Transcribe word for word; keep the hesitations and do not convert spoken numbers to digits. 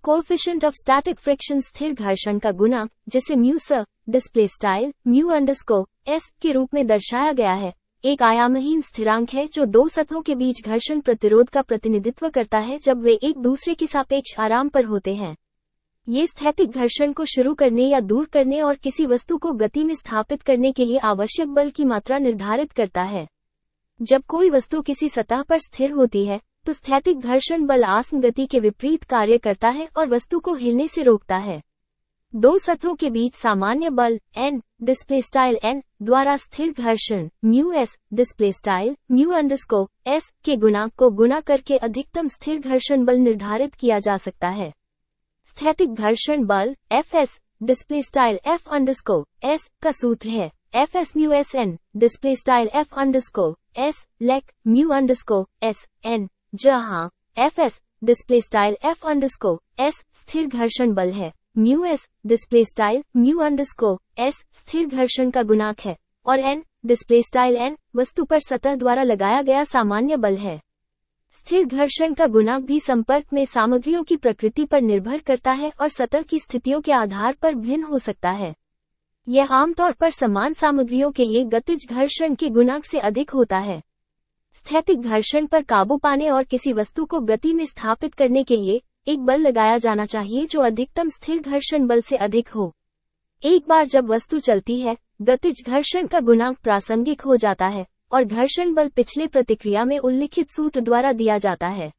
Coefficient of static friction स्थिर घर्षण का गुणांक, जिसे mu S display style mu underscore S के रूप में दर्शाया गया है, एक आयामहीन स्थिरांक है जो दो सतहों के बीच घर्षण प्रतिरोध का प्रतिनिधित्व करता है जब वे एक दूसरे के सापेक्ष आराम पर होते हैं। ये स्थैतिक घर्षण को शुरू करने या दूर करने और किसी वस्तु को गति में स्थापित करने के लिए आवश्यक बल की मात्रा निर्धारित करता है। जब कोई वस्तु किसी सतह पर स्थिर होती है, तो स्थैतिक घर्षण बल आसन गति के विपरीत कार्य करता है और वस्तु को हिलने से रोकता है। दो सतहों के बीच सामान्य बल N डिस्प्ले स्टाइल N द्वारा स्थिर घर्षण mu S display style mu underscore S के गुणांक को गुणा करके अधिकतम स्थिर घर्षण बल निर्धारित किया जा सकता है। स्थैतिक घर्षण बल F S display style F underscore S का सूत्र है F S mu S N display style F underscore S लेक म्यू अंडरस्कोर S N, जहां F S display style F underscore S स्थिर घर्षण बल है, mu S display style mu underscore S स्थिर घर्षण का गुणांक है और N डिस्प्ले स्टाइल N वस्तु पर सतह द्वारा लगाया गया सामान्य बल है। स्थिर घर्षण का गुणांक भी संपर्क में सामग्रियों की प्रकृति पर निर्भर करता है और सतह की स्थितियों के आधार पर भिन्न हो सकता है। यह आमतौर पर समान सामग्रियों के लिए गतिज घर्षण के गुणांक से अधिक होता है। स्थैतिक घर्षण पर काबू पाने और किसी वस्तु को गति में स्थापित करने के लिए एक बल लगाया जाना चाहिए जो अधिकतम स्थिर घर्षण बल से अधिक हो। एक बार जब वस्तु चलती है, गतिज घर्षण का गुणांक प्रासंगिक हो जाता है और घर्षण बल पिछले प्रतिक्रिया में उल्लिखित सूत्र द्वारा दिया जाता है।